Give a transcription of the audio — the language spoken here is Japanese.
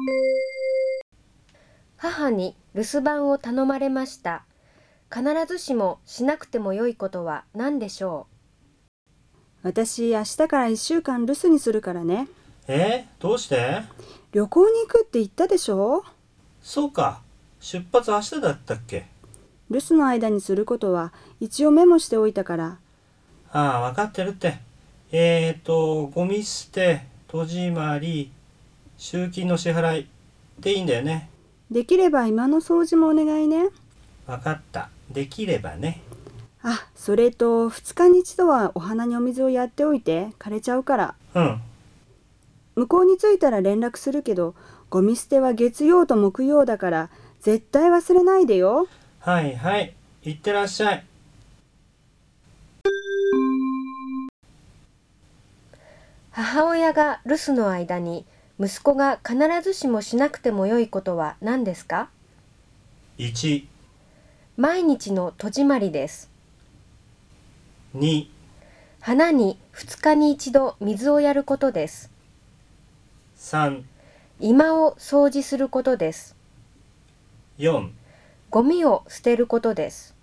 母に留守番を頼まれました。必ずしもしなくてもよいことは何でしょ私、明日から1週間留守にするからね。 どうして？ 旅行に行くって言ったでしょ。 そうか。出発明日だったっけ？ 留守の間にすることは一応メモしておいたから。 ああ、わかってるって。ゴミ捨て、戸締まり、集金の支払いでいいんだよね。 できれば今の掃除もお願いね。 わかった。できればね。 あ、それと2日に一度はお花にお水をやっておいて、枯れちゃうから。 うん。 向こうに着いたら連絡するけど、ゴミ捨ては月曜と木曜だから、絶対忘れないでよ。 はいはい。いってらっしゃい。 母親が留守の間に息子が必ずしもしなくてもよいことは何ですか？ 1、 毎日の戸締まりです。 2、 花に2日に一度水をやることです。 3、 居間を掃除することです。 4 ゴミを捨てることです。